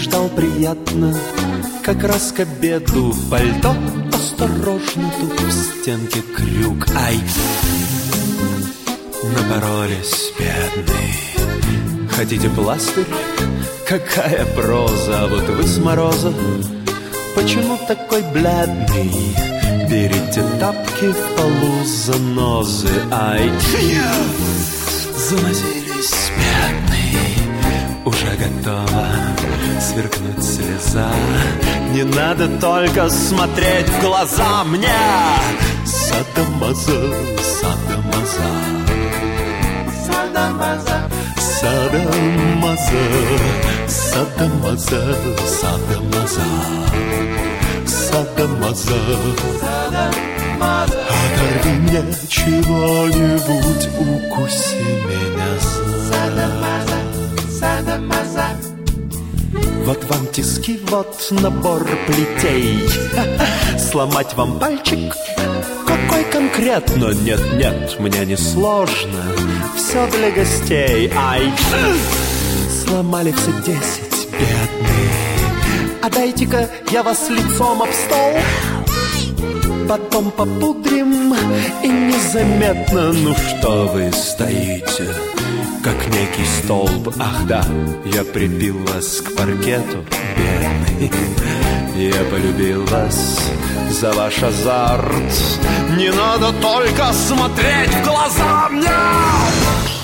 ждал приятно, как раз к обеду. Пальто осторожно, тут в стенке крюк. Ай, напоролись, бедный. Хотите пластырь? Какая проза, а вот вы с мороза. Почему такой бледный? Берите тапки, в полу занозы. Ай, занозились, бедный. Уже готова сверкнуть слеза. Не надо только смотреть в глаза мне. Садомазо, садомазо, садомазо, садомазо, садомазо, садомазо, садомазо. Оторви мне чего-нибудь, укуси меня за. Садомазо. Вот вам тиски, вот набор плетей. Сломать вам пальчик? Какой конкретно? Нет, нет, мне не сложно. Все для гостей. Ай, сломали все 10, бедные. А дайте-ка я вас лицом об стол. Потом попудрим и незаметно. Ну что вы стоите, как некий столб. Ах да, я прибил вас к паркету, бедный. Я полюбил вас за ваш азарт. Не надо только смотреть в глаза мне.